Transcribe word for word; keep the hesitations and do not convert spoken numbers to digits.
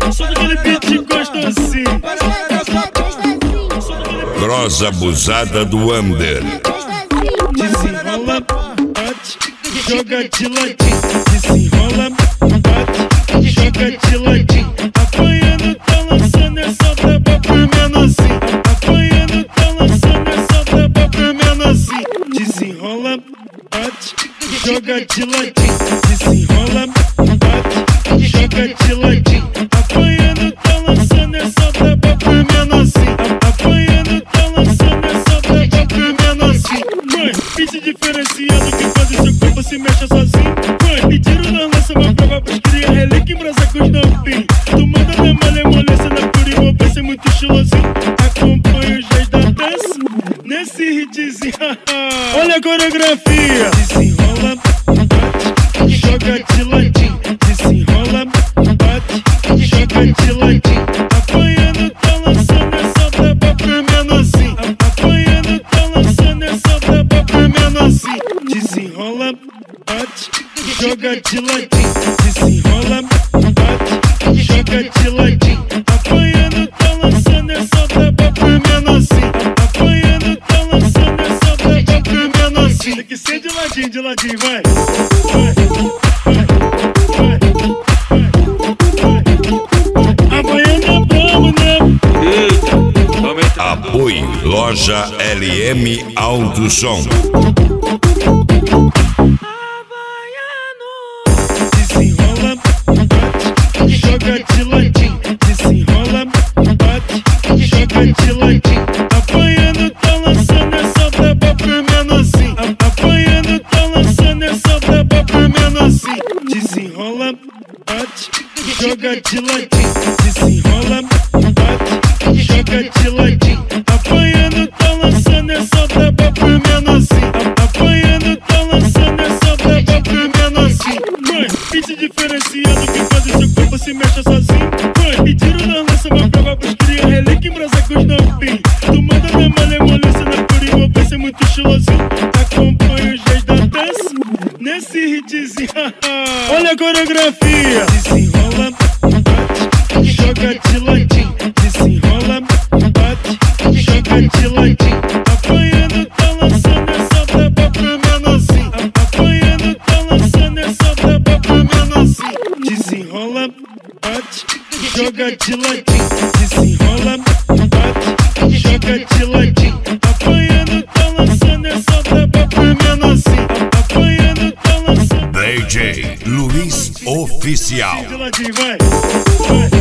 Só daquele beat gostosinho. Prosa abusada do Under. Desenrola, bate, joga de ladinho. Desenrola, bate, joga de ladinho. Apanhando, tá lançando essa tapa pro menorzinho. Apanhando, tá lançando essa tapa pro menorzinho. Desenrola, bate, joga de ladinho. Desenrola, bate, joga de ladinho. Apanhando, tá lançando essa tapa pro menorzinho. Apanhando, tá lançando essa tapa pro menorzinho. Mãe, beat diferenciado que faz o seu corpo se mexa sozinho. Mãe, me tiro na lança uma prova pros cria, relíquia em brasa com os novinhos. Tu manda na malemolência, na pura envolvência, muito estilosinho. Acompanha os reis da dança nesse hitzinho. Olha a coreografia. Desenrola, bate, joga de ladinho. Desenrola, bate, joga de ladinho. Apanhando, tá lançando essa tapa pro menorzinho. Apanhando, tá lançando essa tapa pro menorzinho. Desenrola, bate, joga de ladinho. Desenrola, bate, joga de ladinho. Apanhando, tá lançando essa tapa pro menorzinho. Apanhando, tá lançando essa tapa pro menorzinho. Tem que ser de ladinho, de ladinho, vai. Vai, vai, vai. Apanhando é brabo, né? Apoie Loja L M Autosom. Desenrola, bate, joga de ladinho. Desenrola, bate, joga de ladinho. Apanhando, tá lançando essa tapa pro menorzinho. Apanhando, tá lançando essa tapa pro menorzinho. Desenrola, bate, joga de ladinho. Desenrola, bate, joga de ladinho. Apanhando, tá lançando essa tapa pro menorzinho. Apanhando, tá lançando essa tapa pro menorzinho. Mãe, beat diferenciado que faz o seu corpo se mexa sozinho. Mãe, me tiro na lança uma prova pros cria, relíquia em brasa com os novinhos. Tu manda na malemolência, na pura envolvência, muito estilosinho. Acompanha os reis da dança nesse hitzinho. Olha a coreografia. Desenrola, bate, joga de ladinho. Desenrola, bate, joga de ladinho. Apanhando, tá lançando essa tapa pro menorzinho. Apanhando, tá lançando essa tapa pro menorzinho. Desenrola, bate, joga de ladinho. Desenrola, bate, joga de ladinho. Apanhando, tá lançando essa tapa pro menorzinho. Apanhando, tá lançando. D J Luiz Oficial. De ladinho, vai, vai.